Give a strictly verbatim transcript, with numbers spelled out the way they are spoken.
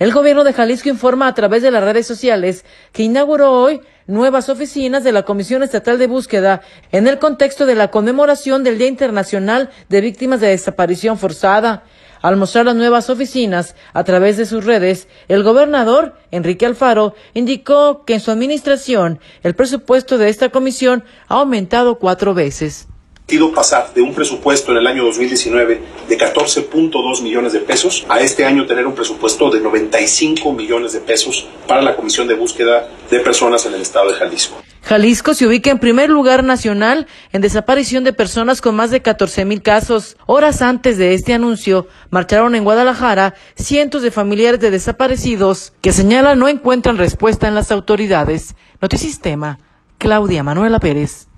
El gobierno de Jalisco informa a través de las redes sociales que inauguró hoy nuevas oficinas de la Comisión Estatal de Búsqueda en el contexto de la conmemoración del Día Internacional de Víctimas de Desaparición Forzada. Al mostrar las nuevas oficinas a través de sus redes, el gobernador, Enrique Alfaro, indicó que en su administración el presupuesto de esta comisión ha aumentado cuatro veces. Pasar de un presupuesto en el año dos mil diecinueve de catorce punto dos millones de pesos a este año tener un presupuesto de noventa y cinco millones de pesos para la Comisión de Búsqueda de Personas en el estado de Jalisco. Jalisco se ubica en primer lugar nacional en desaparición de personas con más de catorce mil casos. Horas antes de este anuncio, marcharon en Guadalajara cientos de familiares de desaparecidos que señalan no encuentran respuesta en las autoridades. Notisistema, Claudia Manuela Pérez.